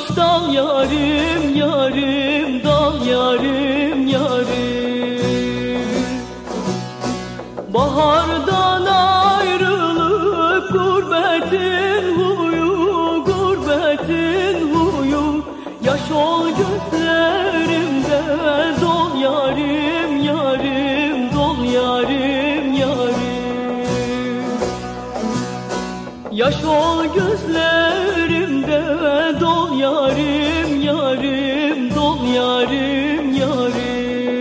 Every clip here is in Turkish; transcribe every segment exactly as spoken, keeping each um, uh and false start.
dal yarim yarim, dal yarim yarim. Bahardan ayrılık gurbetin huyu, gurbetin huyu. Yaş ol gözlerimde, dol yarim yarim, dol yarim yarim. Yaş ol gözlerimde, dol yarim yarim, dol yarim yarim.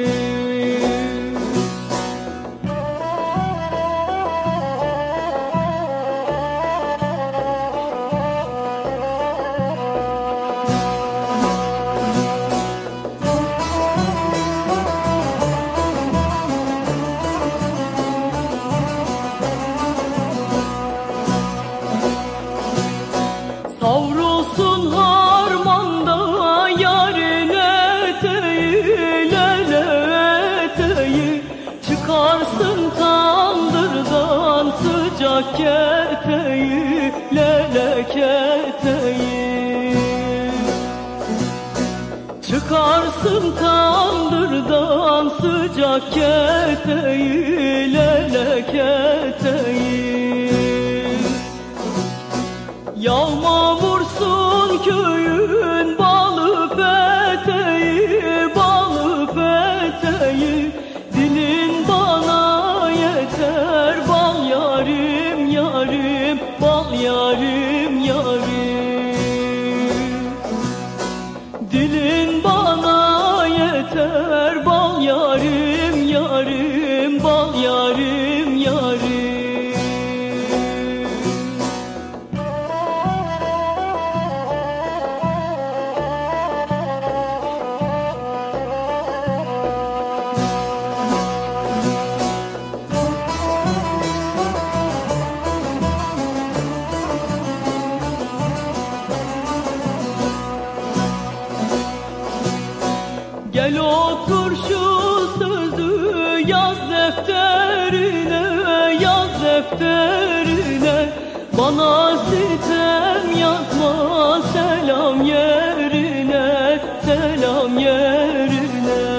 Savrulsun harmanda yarın eteği, lele eteği. Çıkarsın tandırdan sıcak keteği, lele keteği. Çıkarsın tandırdan sıcak keteği, lele keteği. Yağma vursun köyün balı peteği, balı peteği. Dilin bana yeter, bal yarim yarim, bal yarim yarim. Dilin bana yeter, bal yarim yarim, bal yarim yarim. Gel otur şu sözü yaz defterine, yaz defterine. Bana sitem yazma selam yerine, selam yerine.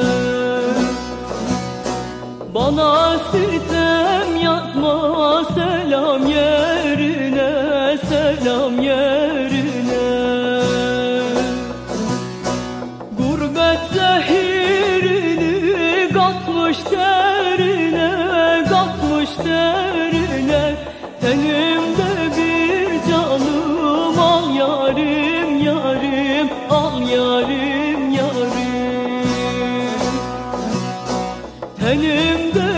Bana sitem yazma selam yerine, selam yerine. Zehirini katmış derine, katmış derine. Tenimde bir canım, al yarim yarim, al yarim yarim. Tenimde